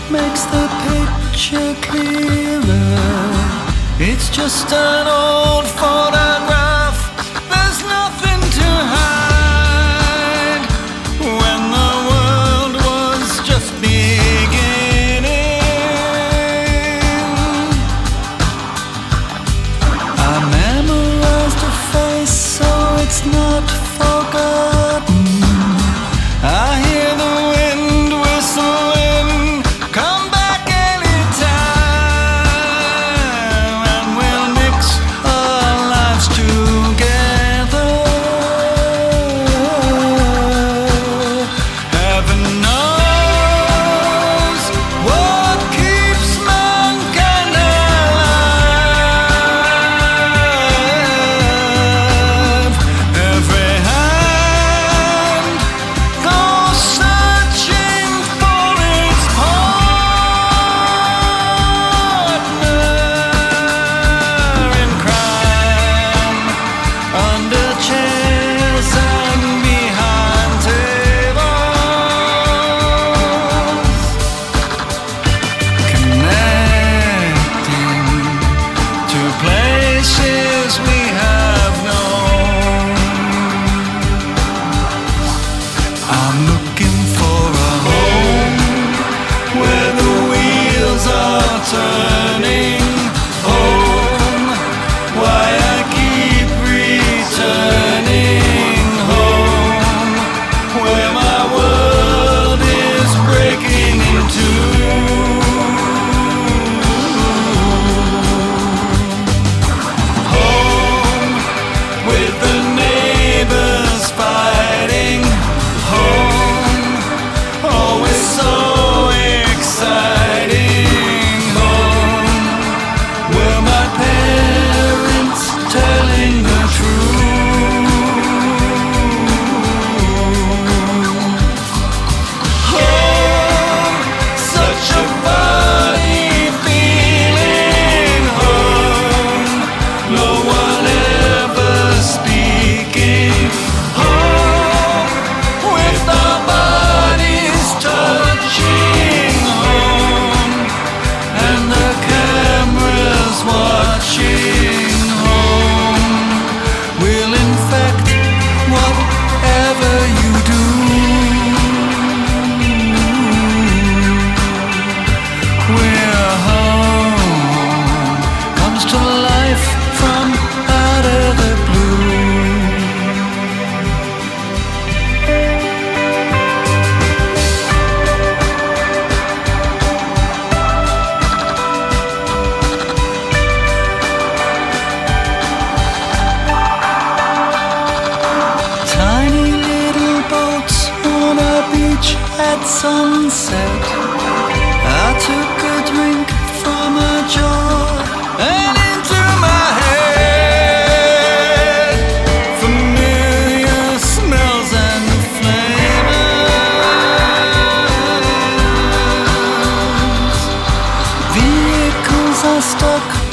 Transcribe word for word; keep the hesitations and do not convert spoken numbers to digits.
makes the picture clearer. It's just an old photograph. There's nothing to hide. When the world was just beginning, I memorized a face so it's not forgotten. I hear the wind whistling, come back anytime, and we'll mix our lives together. Heaven knows what keeps mankind alive. Every hand goes searching for its partner in crime, under chairs and behind tables, connecting to places we have known. I'm looking for a home where the wheels are turning. Home, why I keep returning. Home, where my world is breaking in two. Home, with the neighbors fighting. Home, always so exciting. Home, were my parents telling the truth? Home, such a funny feeling. Home, no one ever speaking. Home, with our bodies touching. Home, and the cameras watching. Home will infect whatever you do. Where home comes to life from out of the blue. Tiny little boats on a beach at sunset. I took a drink from a jar and into my head familiar smells and flavors. Vehicles are stuck